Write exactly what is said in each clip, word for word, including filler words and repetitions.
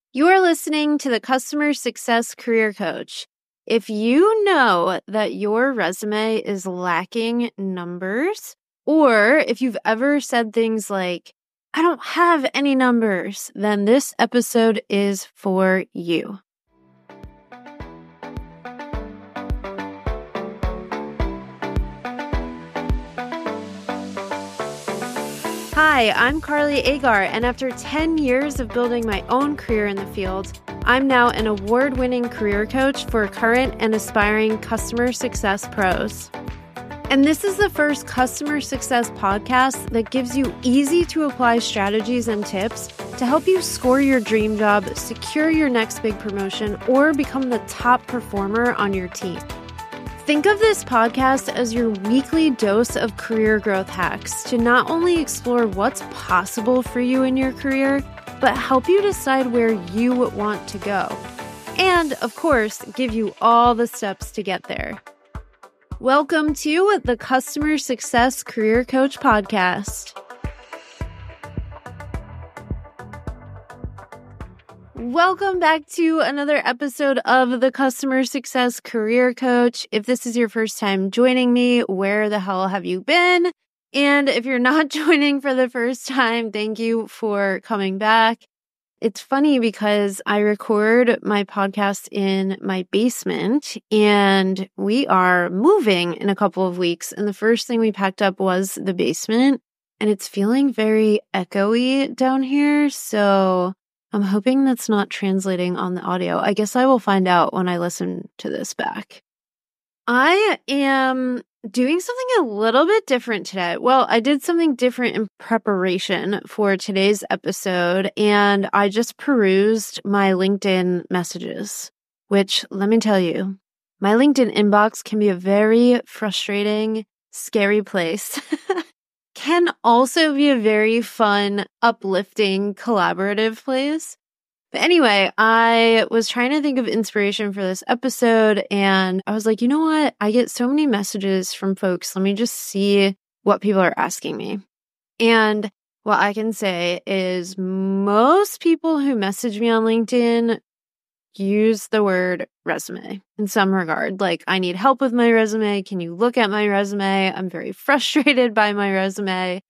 You are listening to the Customer Success Career Coach. If you know that your resume is lacking numbers, or if you've ever said things like, I don't have any numbers, then this episode is for you. Hi, I'm Carly Agar, and after ten years of building my own career in the field, I'm now an award-winning career coach for current and aspiring customer success pros. And this is the first customer success podcast that gives you easy-to-apply strategies and tips to help you score your dream job, secure your next big promotion, or become the top performer on your team. Think of this podcast as your weekly dose of career growth hacks to not only explore what's possible for you in your career, but help you decide where you want to go. And, of course, give you all the steps to get there. Welcome to the Customer Success Career Coach Podcast. Welcome back to another episode of the Customer Success Career Coach. If this is your first time joining me, where the hell have you been? And if you're not joining for the first time, thank you for coming back. It's funny because I record my podcast in my basement and we are moving in a couple of weeks. And the first thing we packed up was the basement, and it's feeling very echoey down here. So I'm hoping that's not translating on the audio. I guess I will find out when I listen to this back. I am doing something a little bit different today. Well, I did something different in preparation for today's episode, and I just perused my LinkedIn messages, which, let me tell you, my LinkedIn inbox can be a very frustrating, scary place. Can also be a very fun, uplifting, collaborative place. But anyway, I was trying to think of inspiration for this episode, and I was like, you know what? I get so many messages from folks. Let me just see what people are asking me. And what I can say is most people who message me on LinkedIn use the word resume in some regard. Like, I need help with my resume. Can you look at my resume? I'm very frustrated by my resume.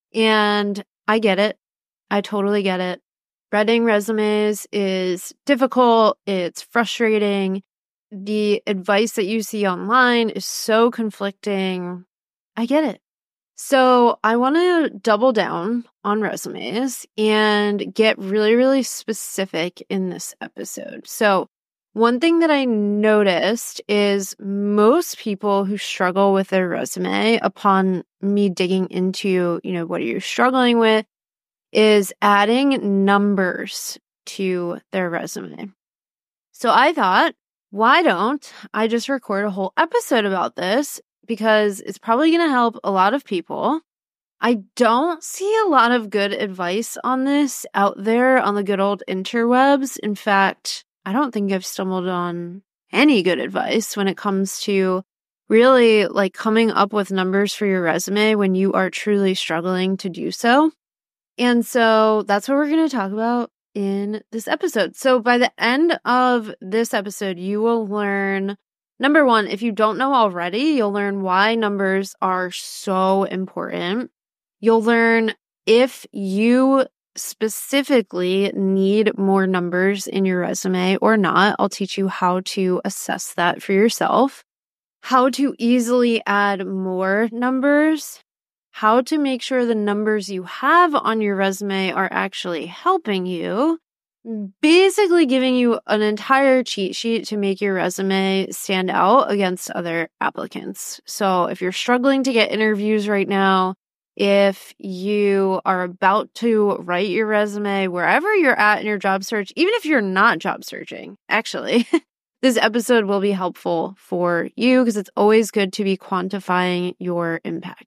And I get it. I totally get it. Reading resumes is difficult. It's frustrating. The advice that you see online is so conflicting. I get it. So I want to double down on resumes and get really, really specific in this episode. So one thing that I noticed is most people who struggle with their resume, upon me digging into, you know, what are you struggling with, is adding numbers to their resume. So I thought, why don't I just record a whole episode about this? Because it's probably going to help a lot of people. I don't see a lot of good advice on this out there on the good old interwebs. In fact, I don't think I've stumbled on any good advice when it comes to really like coming up with numbers for your resume when you are truly struggling to do so. And so that's what we're going to talk about in this episode. So by the end of this episode, you will learn, number one, if you don't know already, you'll learn why numbers are so important. You'll learn if you specifically need more numbers in your resume or not. I'll teach you how to assess that for yourself, how to easily add more numbers, how to make sure the numbers you have on your resume are actually helping you, basically giving you an entire cheat sheet to make your resume stand out against other applicants. So if you're struggling to get interviews right now, if you are about to write your resume, wherever you're at in your job search, even if you're not job searching, actually, this episode will be helpful for you because it's always good to be quantifying your impact.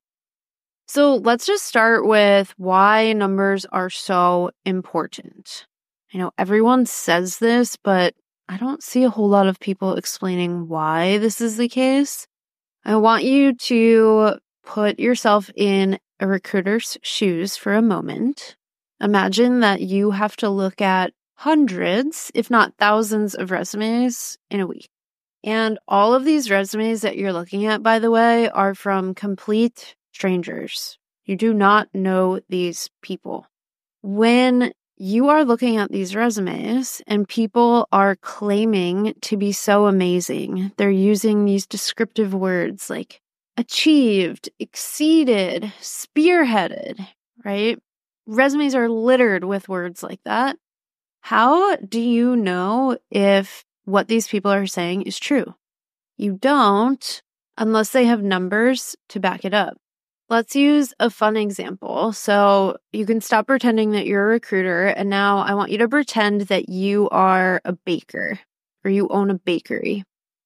So let's just start with why numbers are so important. I know everyone says this, but I don't see a whole lot of people explaining why this is the case. I want you to put yourself in a recruiter's shoes for a moment. Imagine that you have to look at hundreds, if not thousands of resumes in a week. And all of these resumes that you're looking at, by the way, are from complete strangers. You do not know these people. When you are looking at these resumes and people are claiming to be so amazing, they're using these descriptive words like achieved, exceeded, spearheaded, right? Resumes are littered with words like that. How do you know if what these people are saying is true? You don't unless they have numbers to back it up. Let's use a fun example. So you can stop pretending that you're a recruiter, and now I want you to pretend that you are a baker or you own a bakery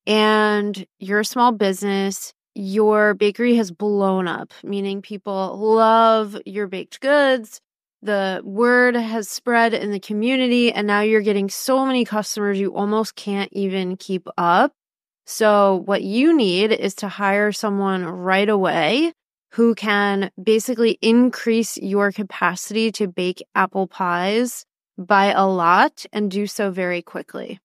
and you're a small business. Your bakery has blown up, meaning people love your baked goods. The word has spread in the community, and now you're getting so many customers you almost can't even keep up. So what you need is to hire someone right away who can basically increase your capacity to bake apple pies by a lot and do so very quickly.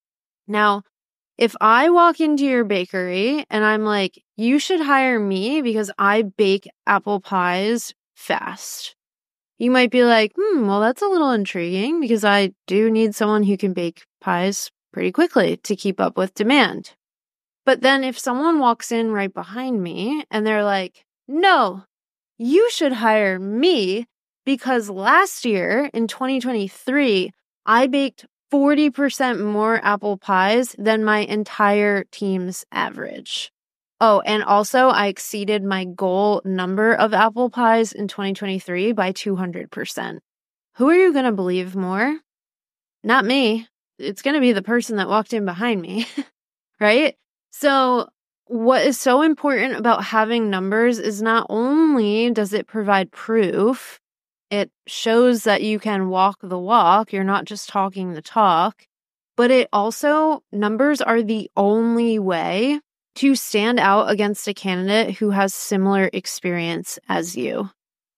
Now, if I walk into your bakery and I'm like, you should hire me because I bake apple pies fast, you might be like, hmm, well, that's a little intriguing because I do need someone who can bake pies pretty quickly to keep up with demand. But then if someone walks in right behind me and they're like, no, you should hire me because last year in twenty twenty-three, I baked forty percent more apple pies than my entire team's average. Oh, and also I exceeded my goal number of apple pies in twenty twenty-three by two hundred percent. Who are you going to believe more? Not me. It's going to be the person that walked in behind me, right? So what is so important about having numbers is not only does it provide proof, it shows that you can walk the walk, you're not just talking the talk, but it also, numbers are the only way to stand out against a candidate who has similar experience as you.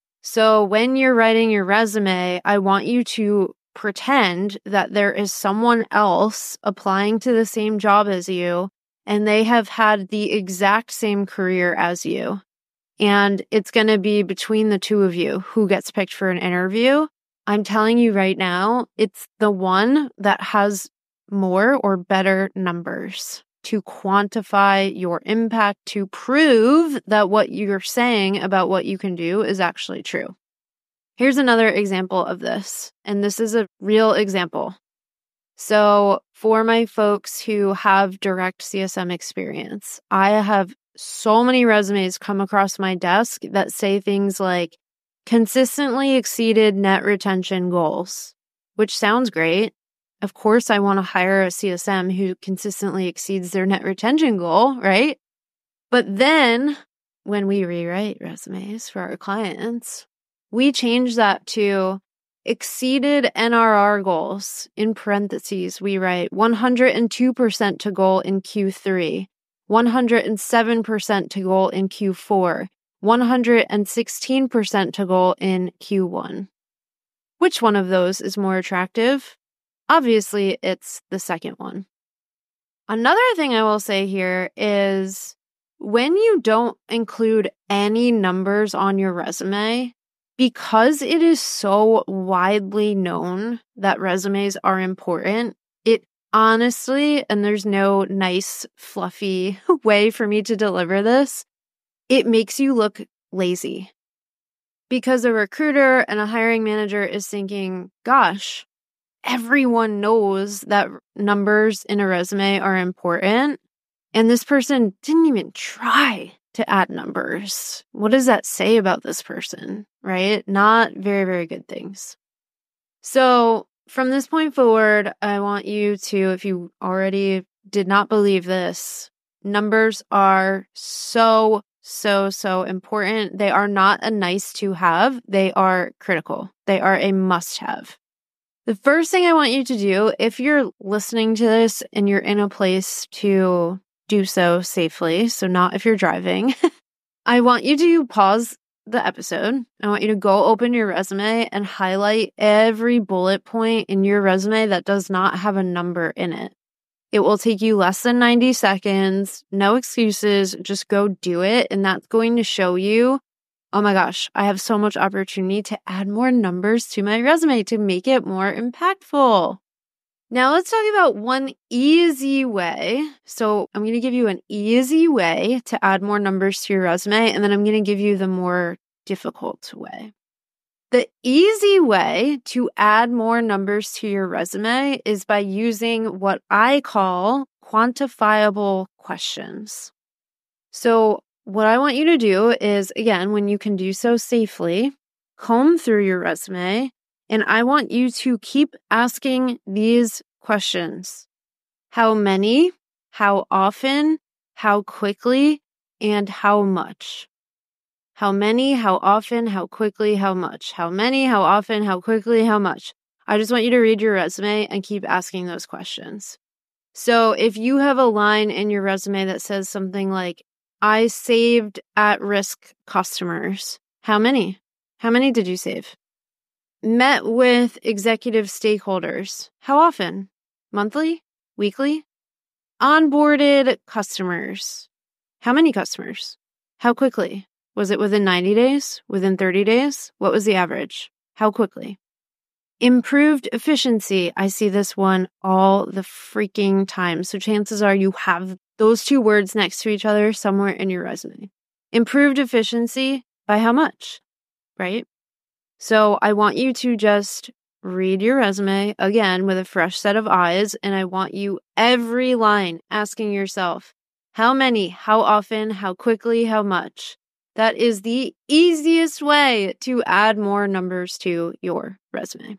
So when you're writing your resume, I want you to pretend that there is someone else applying to the same job as you, and they have had the exact same career as you. And it's going to be between the two of you who gets picked for an interview. I'm telling you right now, it's the one that has more or better numbers to quantify your impact, to prove that what you're saying about what you can do is actually true. Here's another example of this, and this is a real example. So for my folks who have direct C S M experience, I have so many resumes come across my desk that say things like consistently exceeded net retention goals, which sounds great. Of course, I want to hire a C S M who consistently exceeds their net retention goal, right? But then when we rewrite resumes for our clients, we change that to exceeded N R R goals. In parentheses, we write one hundred two percent to goal in Q three, one hundred seven percent to goal in Q four, one hundred sixteen percent to goal in Q one. Which one of those is more attractive? Obviously, it's the second one. Another thing I will say here is when you don't include any numbers on your resume, because it is so widely known that resumes are important, it honestly, and there's no nice, fluffy way for me to deliver this, it makes you look lazy. Because a recruiter and a hiring manager is thinking, gosh, everyone knows that numbers in a resume are important, and this person didn't even try to add numbers. What does that say about this person, right? Not very, very good things. So from this point forward, I want you to, if you already did not believe this, numbers are so, so, so important. They are not a nice to have. They are critical. They are a must have. The first thing I want you to do, if you're listening to this and you're in a place to do so safely, so not if you're driving, I want you to pause the episode, I want you to go open your resume and highlight every bullet point in your resume that does not have a number in it. It will take you less than ninety seconds, no excuses, just go do it. And that's going to show you, oh my gosh, I have so much opportunity to add more numbers to my resume to make it more impactful. Now let's talk about one easy way. So I'm going to give you an easy way to add more numbers to your resume, and then I'm going to give you the more difficult way. The easy way to add more numbers to your resume is by using what I call quantifiable questions. So what I want you to do is, again, when you can do so safely, comb through your resume, and I want you to keep asking these questions. How many, how often, how quickly, and how much? How many, how often, how quickly, how much? How many, how often, how quickly, how much? I just want you to read your resume and keep asking those questions. So if you have a line in your resume that says something like, I saved at-risk customers. How many? How many did you save? Met with executive stakeholders. How often? Monthly? Weekly? Onboarded customers. How many customers? How quickly? Was it within ninety days? Within thirty days? What was the average? How quickly? Improved efficiency. I see this one all the freaking time. So chances are you have those two words next to each other somewhere in your resume. Improved efficiency by how much, right? So I want you to just read your resume again with a fresh set of eyes. And I want you every line asking yourself, how many, how often, how quickly, how much? That is the easiest way to add more numbers to your resume.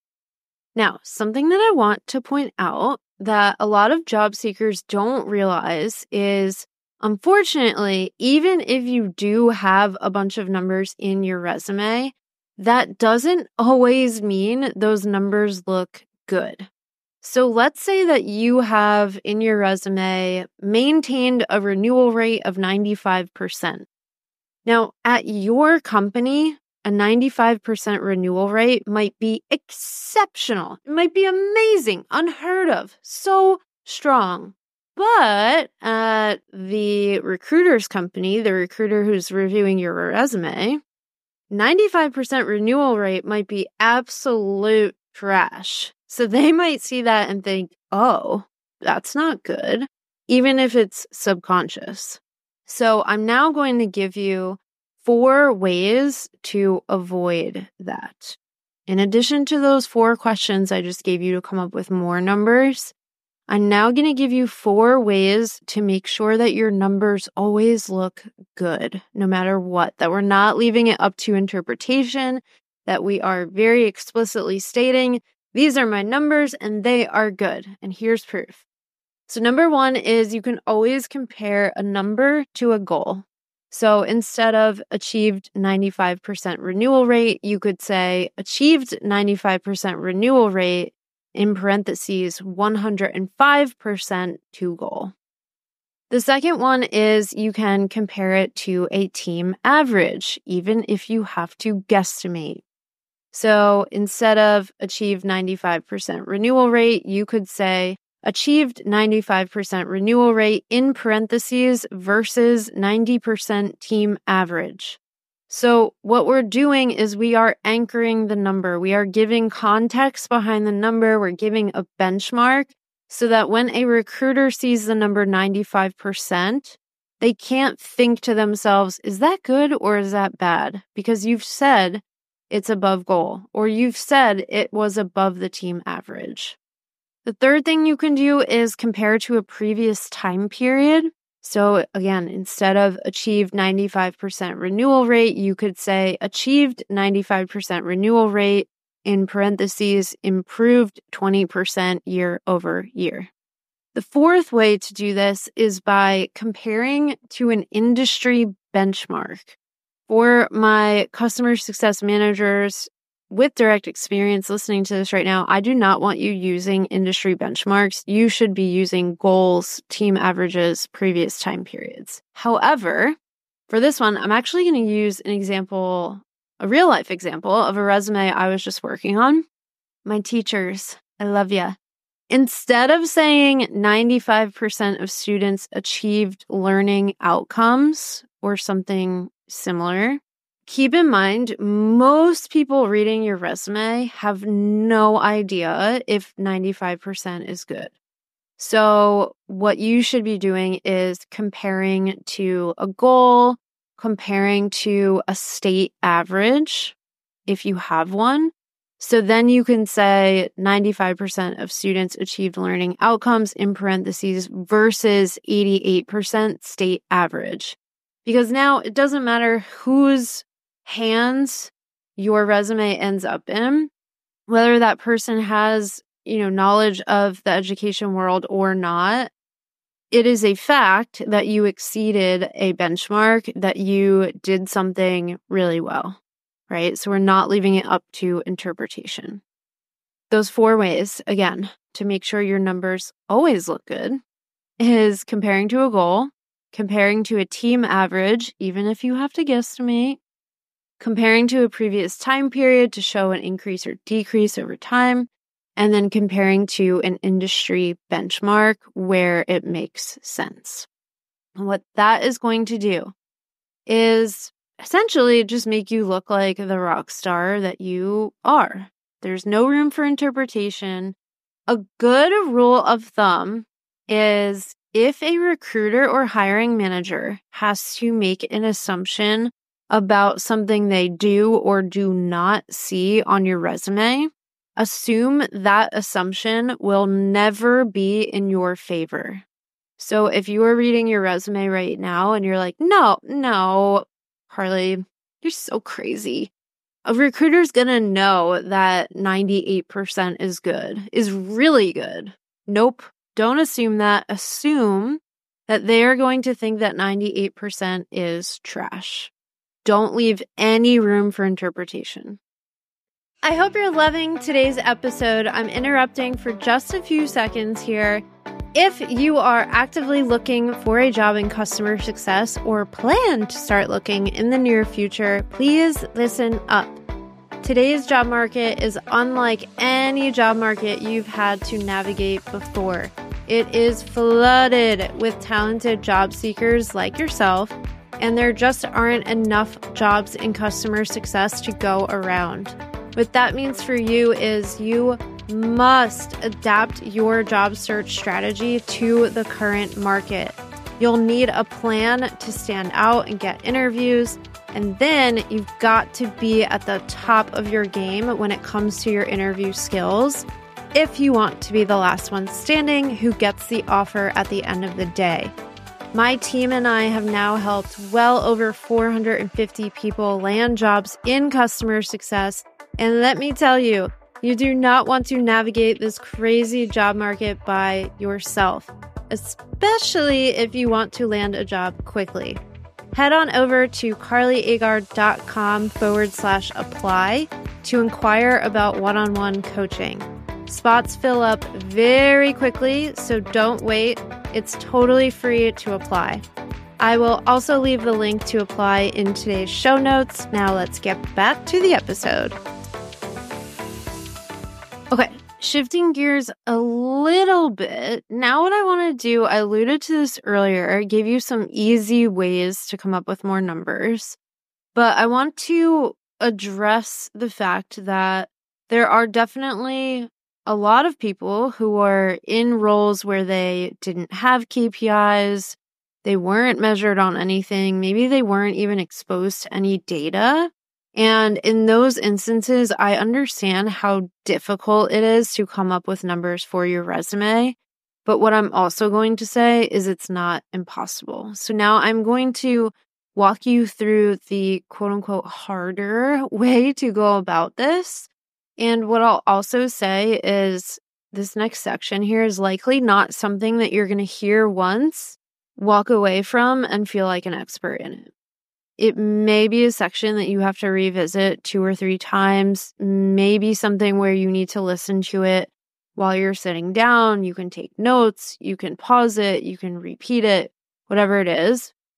Now, something that I want to point out that a lot of job seekers don't realize is, unfortunately, even if you do have a bunch of numbers in your resume, that doesn't always mean those numbers look good. So let's say that you have in your resume maintained a renewal rate of ninety-five percent. Now, at your company, a ninety-five percent renewal rate might be exceptional. It might be amazing, unheard of, so strong. But at the recruiter's company, the recruiter who's reviewing your resume, ninety-five percent renewal rate might be absolute trash. So they might see that and think, oh, that's not good, even if it's subconscious. So I'm now going to give you four ways to avoid that. In addition to those four questions I just gave you to come up with more numbers, I'm now going to give you four ways to make sure that your numbers always look good, no matter what, that we're not leaving it up to interpretation, that we are very explicitly stating, these are my numbers and they are good. And here's proof. So number one is you can always compare a number to a goal. So instead of achieved ninety-five percent renewal rate, you could say achieved ninety-five percent renewal rate, in parentheses, one hundred five percent to goal. The second one is you can compare it to a team average, even if you have to guesstimate. So instead of achieved ninety-five percent renewal rate, you could say achieved ninety-five percent renewal rate in parentheses versus ninety percent team average. So what we're doing is we are anchoring the number. We are giving context behind the number. We're giving a benchmark so that when a recruiter sees the number ninety-five percent, they can't think to themselves, is that good or is that bad? Because you've said it's above goal, or you've said it was above the team average. The third thing you can do is compare to a previous time period. So again, instead of achieved ninety-five percent renewal rate, you could say achieved ninety-five percent renewal rate, in parentheses, improved twenty percent year over year. The fourth way to do this is by comparing to an industry benchmark. For my customer success managers with direct experience listening to this right now, I do not want you using industry benchmarks. You should be using goals, team averages, previous time periods. However, For this one, I'm actually going to use an example, a real life example of a resume I was just working on. My teachers, I love ya. Instead of saying ninety-five percent of students achieved learning outcomes or something similar, keep in mind, most people reading your resume have no idea if ninety-five percent is good. So what you should be doing is comparing to a goal, comparing to a state average, if you have one. So then you can say ninety-five percent of students achieved learning outcomes in parentheses versus eighty-eight percent state average. Because now it doesn't matter whose hands your resume ends up in, whether that person has, you know, knowledge of the education world or not. It is a fact that you exceeded a benchmark, that you did something really well, right? So we're not leaving it up to interpretation. Those four ways, again, to make sure your numbers always look good is comparing to a goal, comparing to a team average, even if you have to guesstimate, comparing to a previous time period to show an increase or decrease over time, and then comparing to an industry benchmark where it makes sense. And what that is going to do is essentially just make you look like the rock star that you are. There's no room for interpretation. A good rule of thumb is if a recruiter or hiring manager has to make an assumption about something they do or do not see on your resume, assume that assumption will never be in your favor. So if you are reading your resume right now and you're like, no, no, Carly, you're so crazy. A recruiter's going to know that ninety-eight percent is good, is really good. Nope. Don't assume that. Assume that they are going to think that ninety-eight percent is trash. Don't leave any room for interpretation. I hope you're loving today's episode. I'm interrupting for just a few seconds here. If you are actively looking for a job in customer success or plan to start looking in the near future, please listen up. Today's job market is unlike any job market you've had to navigate before. It is flooded with talented job seekers like yourself, and there just aren't enough jobs in customer success to go around. What that means for you is you must adapt your job search strategy to the current market. You'll need a plan to stand out and get interviews, and then you've got to be at the top of your game when it comes to your interview skills if you want to be the last one standing who gets the offer at the end of the day. My team and I have now helped well over four hundred fifty people land jobs in customer success. And let me tell you, you do not want to navigate this crazy job market by yourself, especially if you want to land a job quickly. Head on over to carlyagar.com forward slash apply to inquire about one-on-one coaching. Spots fill up very quickly, so don't wait. It's totally free to apply. I will also leave the link to apply in today's show notes. Now let's get back to the episode. Okay, shifting gears a little bit. Now what I want to do, I alluded to this earlier, gave you some easy ways to come up with more numbers, but I want to address the fact that there are definitely a lot of people who are in roles where they didn't have K P Is, they weren't measured on anything, maybe they weren't even exposed to any data. And in those instances, I understand how difficult it is to come up with numbers for your resume. But what I'm also going to say is it's not impossible. So now I'm going to walk you through the quote unquote harder way to go about this. And what I'll also say is this next section here is likely not something that you're going to hear once, walk away from, and feel like an expert in it. It may be a section that you have to revisit two or three times, maybe something where you need to listen to it while you're sitting down. You can take notes, you can pause it, you can repeat it, whatever it is.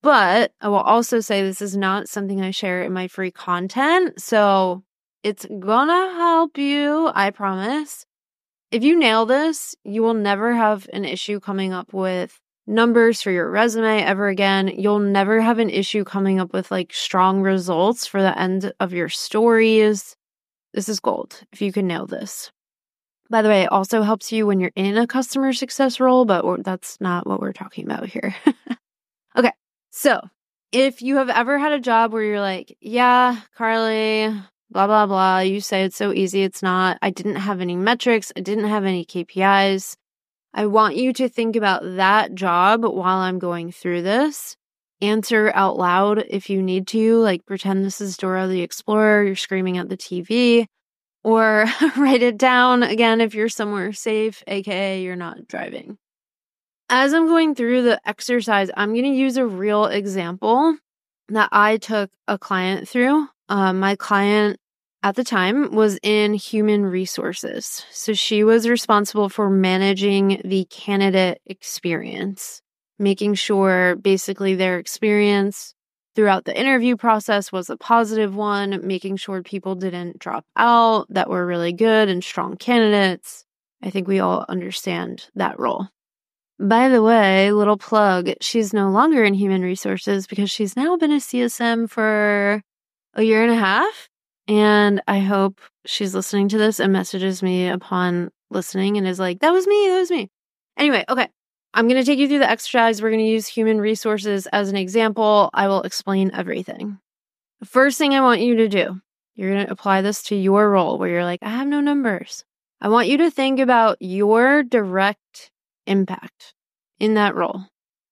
But I will also say this is not something I share in my free content. So it's gonna help you, I promise. If you nail this, you will never have an issue coming up with numbers for your resume ever again. You'll never have an issue coming up with like strong results for the end of your stories. This is gold if you can nail this. By the way, it also helps you when you're in a customer success role, but that's not what we're talking about here. Okay, so if you have ever had a job where you're like, yeah, Carly, blah, blah, blah, you say it's so easy. It's not. I didn't have any metrics. I didn't have any K P Is. I want you to think about that job while I'm going through this. Answer out loud if you need to, like pretend this is Dora the Explorer, you're screaming at the T V, or write it down again if you're somewhere safe, aka you're not driving. As I'm going through the exercise, I'm going to use a real example that I took a client through. Uh, my client at the time was in human resources. So she was responsible for managing the candidate experience, making sure basically their experience throughout the interview process was a positive one, making sure people didn't drop out, that were really good and strong candidates. I think we all understand that role. By the way, little plug, she's no longer in human resources because she's now been a C S M for a year and a half. And I hope she's listening to this and messages me upon listening and is like, that was me, that was me. Anyway, okay. I'm going to take you through the exercise. We're going to use human resources as an example. I will explain everything. The first thing I want you to do, you're going to apply this to your role where you're like, I have no numbers. I want you to think about your direct impact in that role.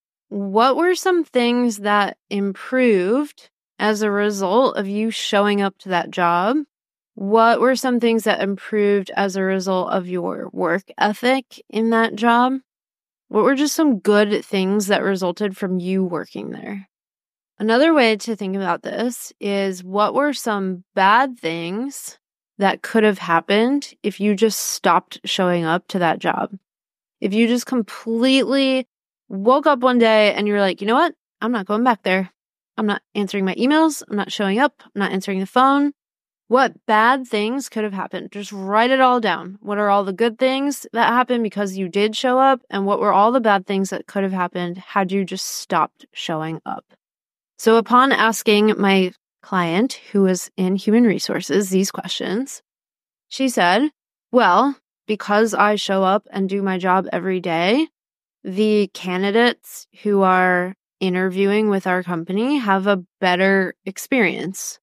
What were some things that improved as a result of you showing up to that job? What were some things that improved as a result of your work ethic in that job? What were just some good things that resulted from you working there? Another way to think about this is what were some bad things that could have happened if you just stopped showing up to that job? If you just completely woke up one day and you're like, you know what? I'm not going back there. I'm not answering my emails. I'm not showing up. I'm not answering the phone. What bad things could have happened? Just write it all down. What are all the good things that happened because you did show up? And what were all the bad things that could have happened had you just stopped showing up? So upon asking my client, who was in human resources, these questions, she said, well, because I show up and do my job every day, the candidates who are interviewing with our company have a better experience.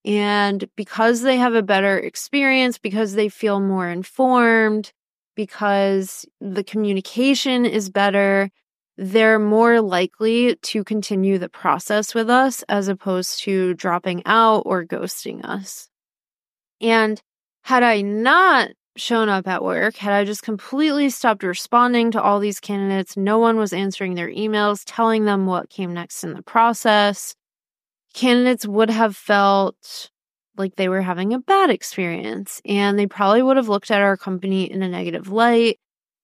And because they have a better experience, because they feel more informed, because the communication is better, they're more likely to continue the process with us as opposed to dropping out or ghosting us. And had I not shown up at work, had I just completely stopped responding to all these candidates, no one was answering their emails, telling them what came next in the process, candidates would have felt like they were having a bad experience and they probably would have looked at our company in a negative light.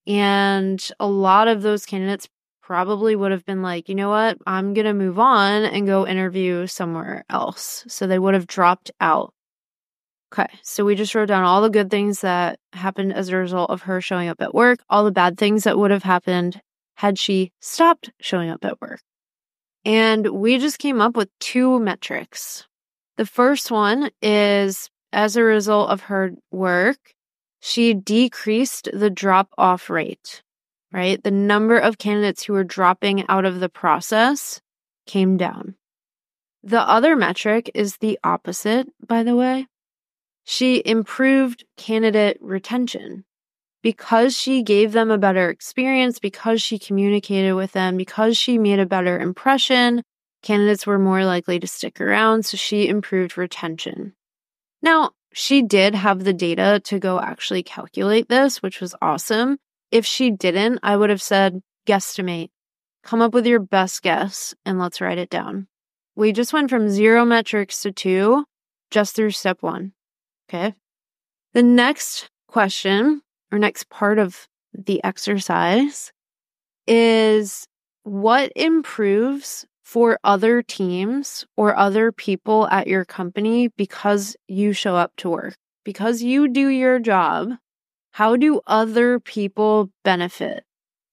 And a lot of those candidates probably would have been like, you know what, I'm going to move on and go interview somewhere else. So they would have dropped out. Okay, so we just wrote down all the good things that happened as a result of her showing up at work, all the bad things that would have happened had she stopped showing up at work. And we just came up with two metrics. The first one is, as a result of her work, she decreased the drop-off rate, right? The number of candidates who were dropping out of the process came down. The other metric is the opposite, by the way. She improved candidate retention. Because she gave them a better experience, because she communicated with them, because she made a better impression, candidates were more likely to stick around, so she improved retention. Now, she did have the data to go actually calculate this, which was awesome. If she didn't, I would have said, guesstimate. Come up with your best guess, and let's write it down. We just went from zero metrics to two, just through step one. Okay. The next question, or next part of the exercise, is what improves for other teams or other people at your company because you show up to work, because you do your job? How do other people benefit?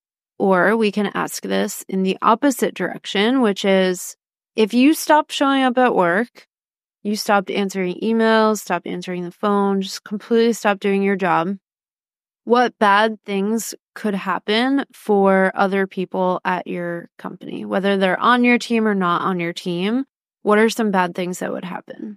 Or we can ask this in the opposite direction, which is if you stop showing up at work, you stopped answering emails, stopped answering the phone, just completely stopped doing your job, what bad things could happen for other people at your company, whether they're on your team or not on your team? What are some bad things that would happen?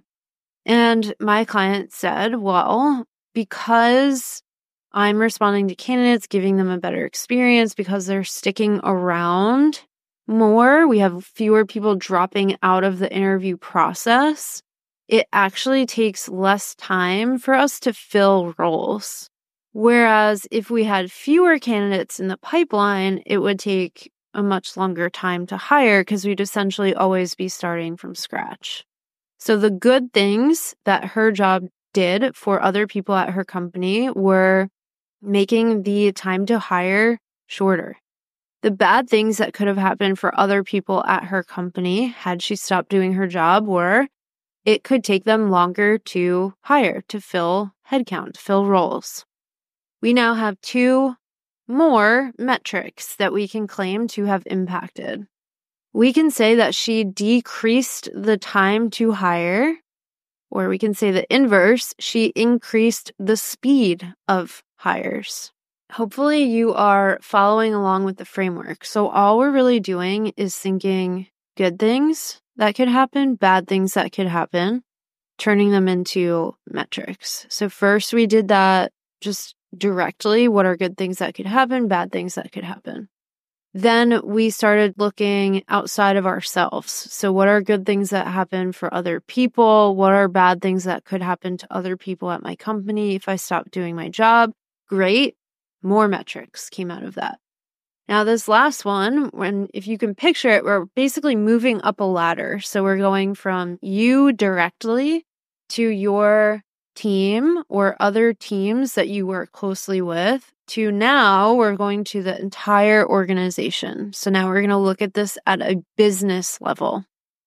And my client said, well, because I'm responding to candidates, giving them a better experience, because they're sticking around more, we have fewer people dropping out of the interview process, it actually takes less time for us to fill roles. Whereas if we had fewer candidates in the pipeline, it would take a much longer time to hire because we'd essentially always be starting from scratch. So the good things that her job did for other people at her company were making the time to hire shorter. The bad things that could have happened for other people at her company had she stopped doing her job were it could take them longer to hire, to fill headcount, fill roles. We now have two more metrics that we can claim to have impacted. We can say that she decreased the time to hire, or we can say the inverse, she increased the speed of hires. Hopefully you are following along with the framework. So all we're really doing is thinking good things that could happen, bad things that could happen, turning them into metrics. So first we did that just directly. What are good things that could happen, bad things that could happen? Then we started looking outside of ourselves. So what are good things that happen for other people? What are bad things that could happen to other people at my company if I stop doing my job? Great. More metrics came out of that. Now this last one, when if you can picture it, we're basically moving up a ladder. So we're going from you directly to your team or other teams that you work closely with to now we're going to the entire organization. So now we're going to look at this at a business level.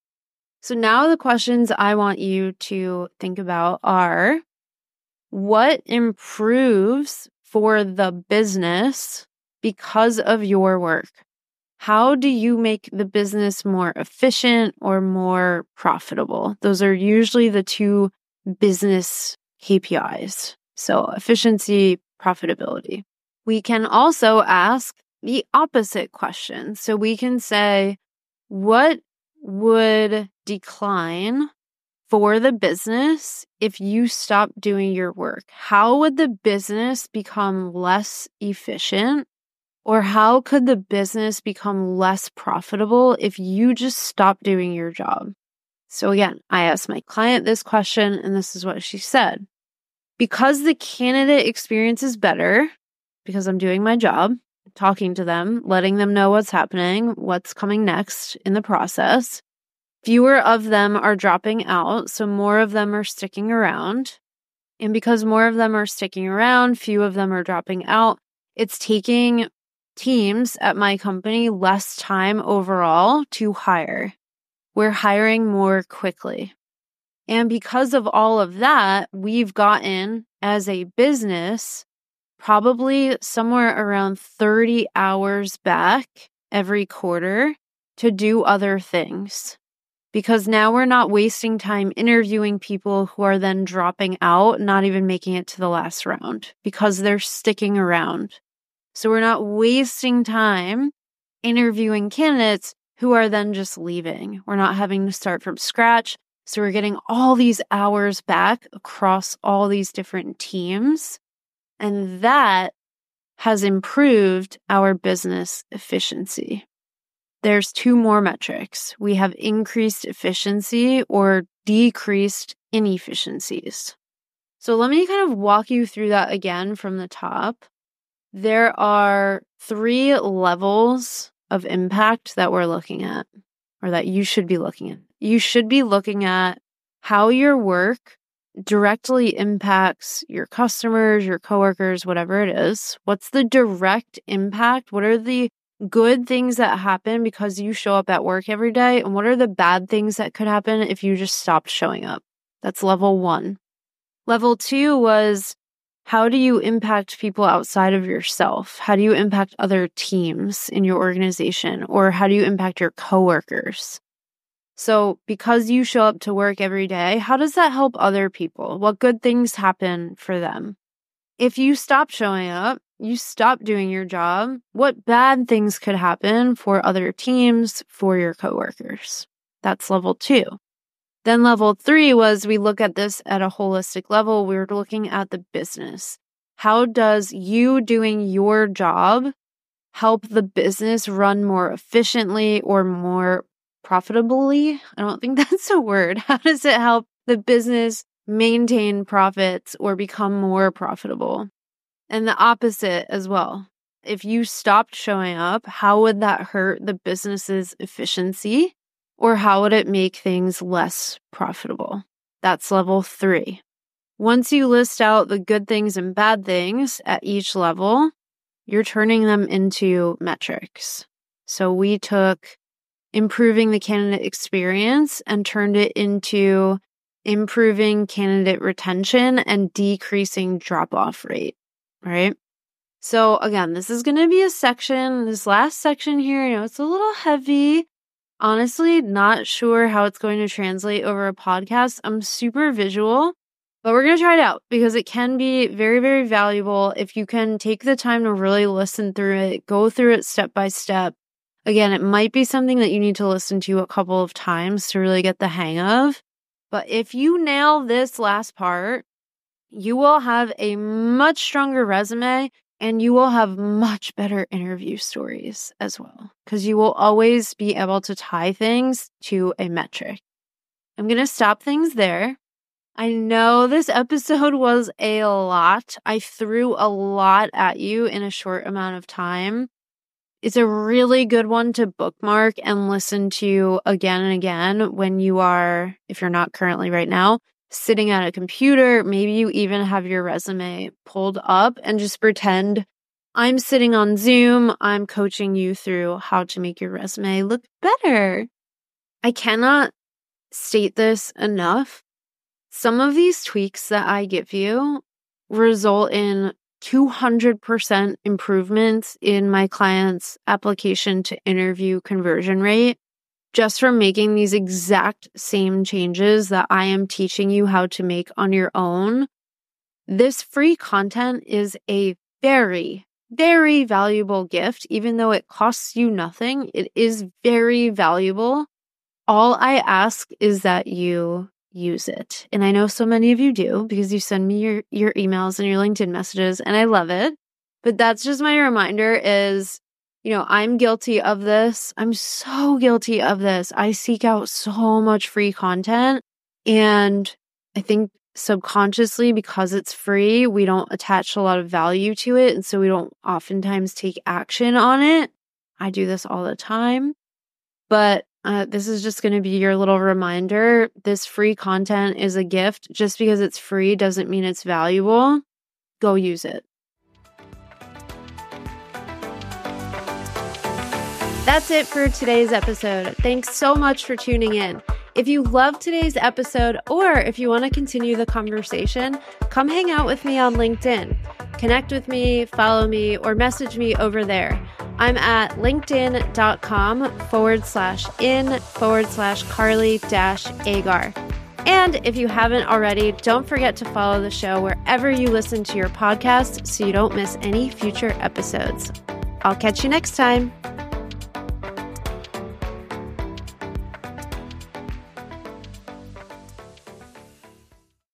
So now the questions I want you to think about are, what improves for the business because of your work? How do you make the business more efficient or more profitable? Those are usually the two business K P Is. So efficiency, profitability. We can also ask the opposite question. So we can say, what would decline for the business if you stop doing your work? How would the business become less efficient? Or how could the business become less profitable if you just stop doing your job? So again, I asked my client this question and this is what she said. Because the candidate experience is better, because I'm doing my job, talking to them, letting them know what's happening, what's coming next in the process, fewer of them are dropping out, so more of them are sticking around. And because more of them are sticking around, few of them are dropping out, it's taking teams at my company less time overall to hire. We're hiring more quickly. And because of all of that, we've gotten, as a business, probably somewhere around thirty hours back every quarter to do other things. Because now we're not wasting time interviewing people who are then dropping out, not even making it to the last round, because they're sticking around. So we're not wasting time interviewing candidates who are then just leaving. We're not having to start from scratch. So we're getting all these hours back across all these different teams. And that has improved our business efficiency. There's two more metrics. We have increased efficiency or decreased inefficiencies. So let me kind of walk you through that again from the top. There are three levels of impact that we're looking at, or that you should be looking at. You should be looking at how your work directly impacts your customers, your coworkers, whatever it is. What's the direct impact? What are the good things that happen because you show up at work every day? And what are the bad things that could happen if you just stopped showing up? That's level one. Level two was, how do you impact people outside of yourself? How do you impact other teams in your organization? Or how do you impact your coworkers? So because you show up to work every day, how does that help other people? What good things happen for them? If you stop showing up, you stop doing your job, what bad things could happen for other teams, for your coworkers? That's level two. Then level three was, we look at this at a holistic level. We were looking at the business. How does you doing your job help the business run more efficiently or more profitably? I don't think that's a word. How does it help the business maintain profits or become more profitable? And the opposite as well. If you stopped showing up, how would that hurt the business's efficiency? Or how would it make things less profitable? That's level three. Once you list out the good things and bad things at each level, you're turning them into metrics. So we took improving the candidate experience and turned it into improving candidate retention and decreasing drop-off rate, right? So again, this is going to be a section, this last section here, you know, it's a little heavy. Honestly, not sure how it's going to translate over a podcast. I'm super visual, but we're going to try it out because it can be very, very valuable if you can take the time to really listen through it, go through it step by step. Again, it might be something that you need to listen to a couple of times to really get the hang of. But if you nail this last part, you will have a much stronger resume. And you will have much better interview stories as well, because you will always be able to tie things to a metric. I'm going to stop things there. I know this episode was a lot. I threw a lot at you in a short amount of time. It's a really good one to bookmark and listen to again and again when you are, if you're not currently right now, sitting at a computer. Maybe you even have your resume pulled up and just pretend I'm sitting on Zoom. I'm coaching you through how to make your resume look better. I cannot state this enough. Some of these tweaks that I give you result in two hundred percent improvements in my clients' application to interview conversion rate, just from making these exact same changes that I am teaching you how to make on your own. This free content is a very, very valuable gift. Even though it costs you nothing, it is very valuable. All I ask is that you use it. And I know so many of you do because you send me your, your emails and your LinkedIn messages, and I love it. But that's just my reminder is, you know, I'm guilty of this. I'm so guilty of this. I seek out so much free content. And I think subconsciously, because it's free, we don't attach a lot of value to it. And so we don't oftentimes take action on it. I do this all the time. But uh, this is just going to be your little reminder. This free content is a gift. Just because it's free doesn't mean it's valuable. Go use it. That's it for today's episode. Thanks so much for tuning in. If you loved today's episode, or if you want to continue the conversation, come hang out with me on LinkedIn. Connect with me, follow me, or message me over there. I'm at linkedin.com forward slash in forward slash Carly dash Agar. And if you haven't already, don't forget to follow the show wherever you listen to your podcast so you don't miss any future episodes. I'll catch you next time.